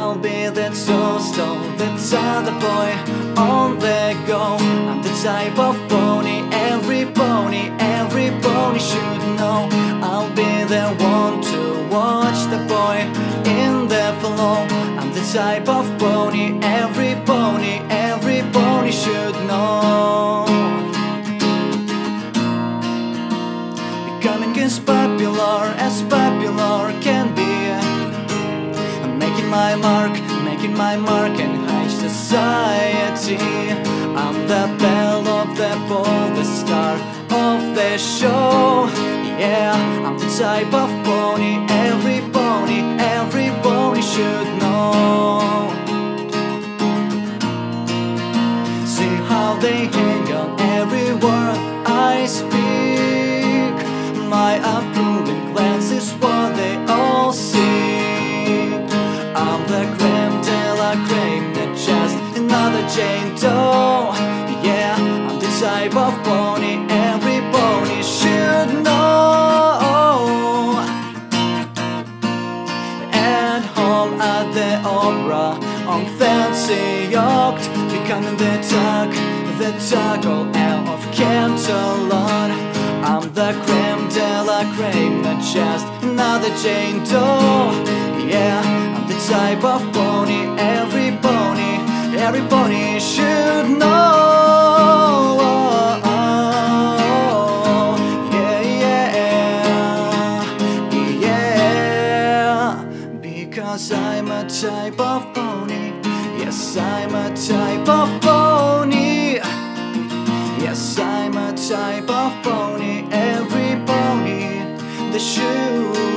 I'll be that so-so, that other boy on the go. I'm the type of pony every pony should know. I'll be the one to watch the boy in the flow. I'm the type of pony every pony should know. Becoming as popular can be. I'm making my mark in high society. I'm the belle of the ball, the star of the show. Yeah, I'm the type of pony every pony should know. See how they hang on every word I speak. My approving glance is what they all see. I'm the creme de la creme, not just another Jane Doe. Yeah, I'm the type of pony every pony should know. At home at the opera, on fancy yacht, becoming the taco out of Cantalon. I'm the creme de la creme, not just another Jane Doe. Yeah, I'm the type of pony every pony should know. Yeah, because I'm a type of pony. Yes, I'm a type of pony. Yes, I'm a type of pony, every pony, the shoe.